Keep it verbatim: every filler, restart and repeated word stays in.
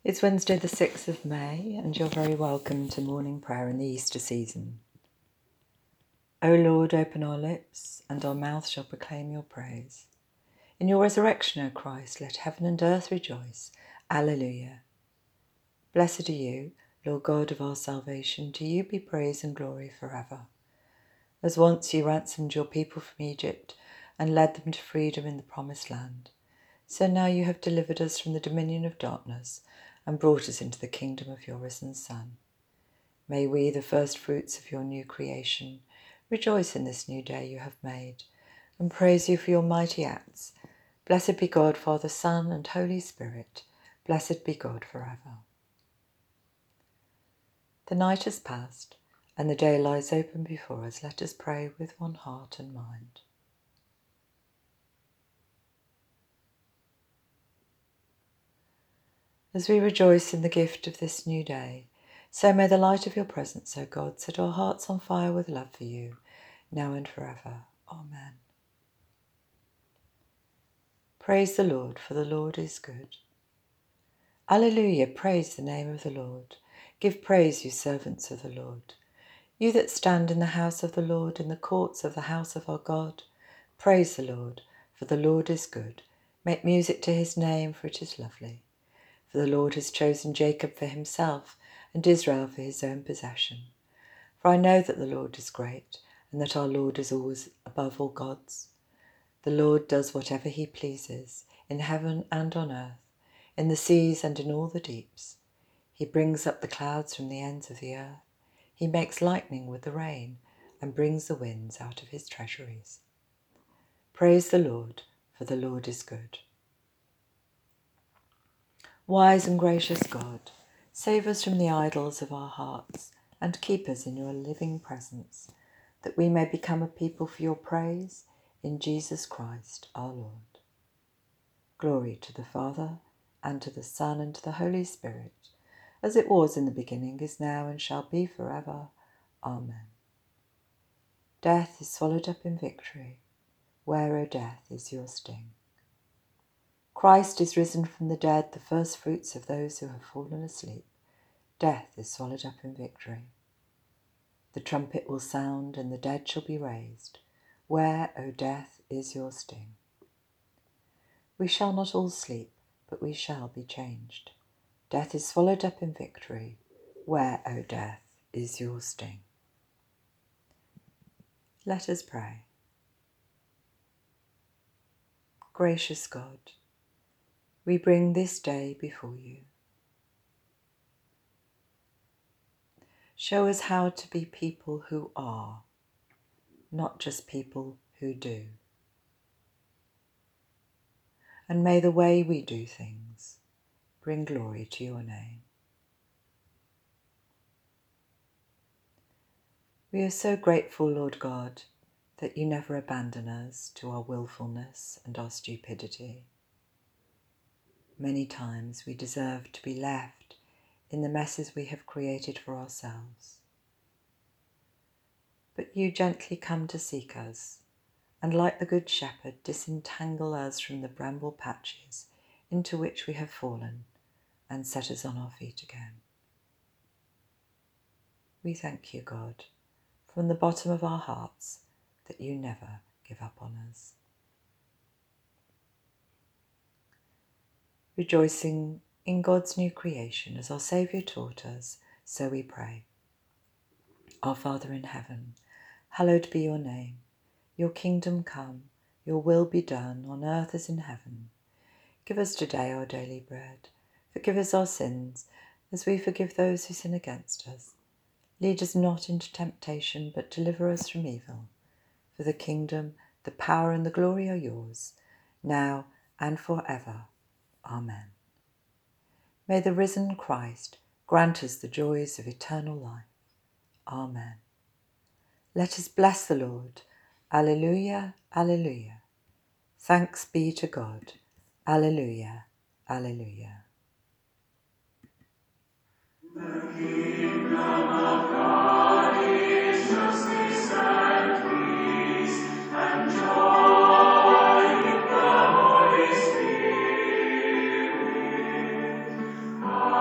It's Wednesday the sixth of May, and you're very welcome to morning prayer in the Easter season. O Lord, open our lips, and our mouth shall proclaim your praise. In your resurrection, O Christ, let heaven and earth rejoice. Alleluia. Blessed are you, Lord God of our salvation. To you be praise and glory forever. As once you ransomed your people from Egypt and led them to freedom in the promised land, so now you have delivered us from the dominion of darkness and brought us into the kingdom of your risen Son. May we, the first fruits of your new creation, rejoice in this new day you have made and praise you for your mighty acts. Blessed be God, Father, Son, and Holy Spirit. Blessed be God forever. The night has passed and the day lies open before us. Let us pray with one heart and mind. As we rejoice in the gift of this new day, so may the light of your presence, O God, set our hearts on fire with love for you, now and forever. Amen. Praise the Lord, for the Lord is good. Alleluia, praise the name of the Lord. Give praise, you servants of the Lord. You that stand in the house of the Lord, in the courts of the house of our God, praise the Lord, for the Lord is good. Make music to his name, for it is lovely. For the Lord has chosen Jacob for himself, and Israel for his own possession. For I know that the Lord is great, and that our Lord is always above all gods. The Lord does whatever he pleases, in heaven and on earth, in the seas and in all the deeps. He brings up the clouds from the ends of the earth. He makes lightning with the rain, and brings the winds out of his treasuries. Praise the Lord, for the Lord is good. Wise and gracious God, save us from the idols of our hearts, and keep us in your living presence, that we may become a people for your praise, in Jesus Christ our Lord. Glory to the Father, and to the Son, and to the Holy Spirit, as it was in the beginning, is now, and shall be forever. Amen. Death is swallowed up in victory. Where, O death, is your sting? Christ is risen from the dead, the first fruits of those who have fallen asleep. Death is swallowed up in victory. The trumpet will sound, and the dead shall be raised. Where, O death, is your sting? We shall not all sleep, but we shall be changed. Death is swallowed up in victory. Where, O death, is your sting? Let us pray. Gracious God, we bring this day before you. Show us how to be people who are, not just people who do. And may the way we do things bring glory to your name. We are so grateful, Lord God, that you never abandon us to our willfulness and our stupidity. Many times we deserve to be left in the messes we have created for ourselves. But you gently come to seek us, and like the Good Shepherd, disentangle us from the bramble patches into which we have fallen, and set us on our feet again. We thank you, God, from the bottom of our hearts, that you never give up on us. Rejoicing in God's new creation, as our Saviour taught us, so we pray. Our Father in heaven, hallowed be your name. Your kingdom come, your will be done, on earth as in heaven. Give us today our daily bread. Forgive us our sins, as we forgive those who sin against us. Lead us not into temptation, but deliver us from evil. For the kingdom, the power, and the glory are yours, now and forever. Amen. May the risen Christ grant us the joys of eternal life. Amen. Let us bless the Lord. Alleluia, alleluia. Thanks be to God. Alleluia, alleluia. The kingdom of God is justice and peace and joy in the Holy Spirit.